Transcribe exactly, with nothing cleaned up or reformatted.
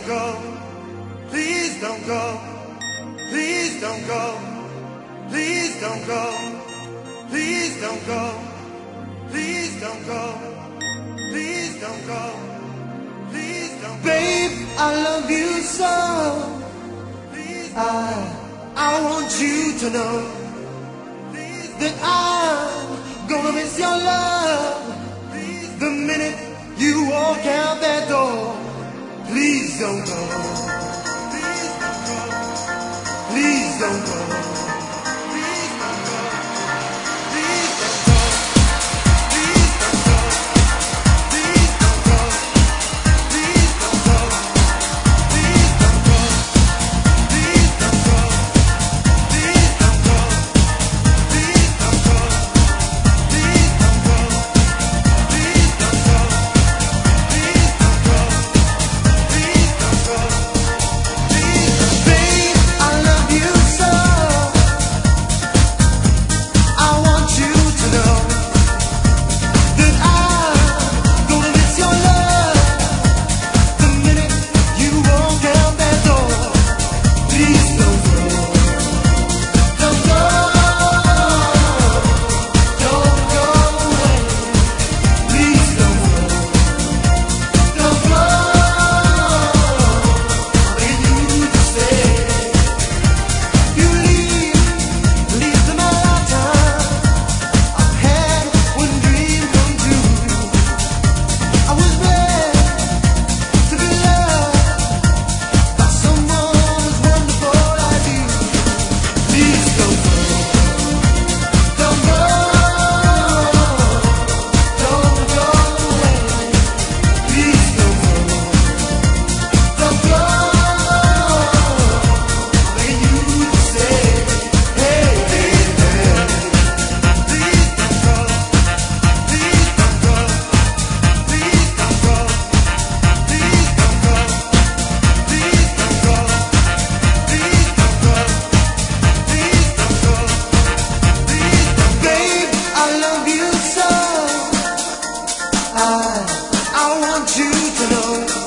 go. Please don't go. Please don't go. Please don't go. Please don't go. Please don't go. Please don't go. Please don't go. Babe, I love you so. I, I want you to know that I'm gonna miss your love the minute you walk out that door. Please don't go. Please don't go. Please don't go. Please don't go. Please don't go. Please don't go. Please don't go. Please don't go. Please don't go. Please don't go. Please don't go. Please don't go. Please don't go. Please don't go. Please don't go. Please don't go. Please, babe, I love you so. I want you to know that I'm gonna miss your love the minute you walk out that door. Please don't go. Don't go. Don't go away. Please don't go. Don't go. I need you to stay. You leave, leave to my lifetime. I've had one dream come true. I was blessed to be loved by someone as wonderful as you. Please don't go. Don't go. Don't go away. Please don't go. Don't go. I need you to stay. Hey, please don't go. Please don't go. Please don't go. Please don't go. Please don't go. Please don't go. Please don't go. Please don't go. Please don't. Babe, I love you so. I I want you to know